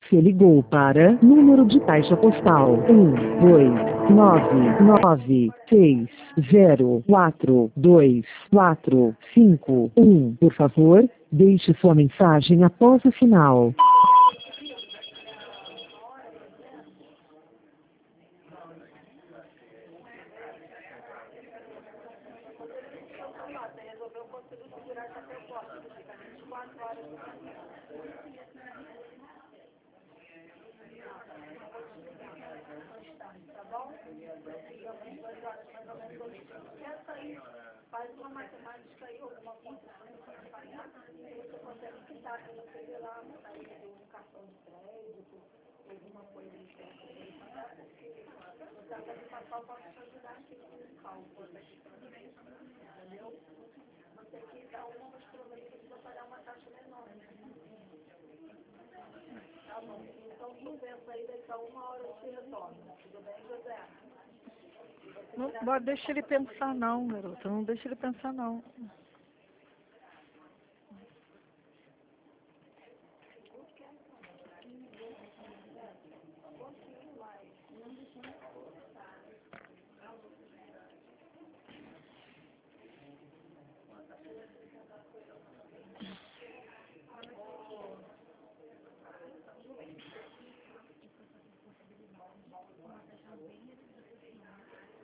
Você ligou para número de caixa postal 12996042451. Por favor, deixe sua mensagem após o sinal. Faz uma matemática aí, alguma coisa, você consegue quitar aquilo que você lá, aí um cartão de crédito, alguma coisa assim, você até de passar pode te ajudar aqui com o cálculo, entendeu? Você que dá uma das provenções para pagar uma taxa menor. Tá bom, então tu pensa aí, daqui a 1 hora eu te retorno, tudo bem, José? Não pode deixar ele pensar não, garota. Não deixa ele pensar não.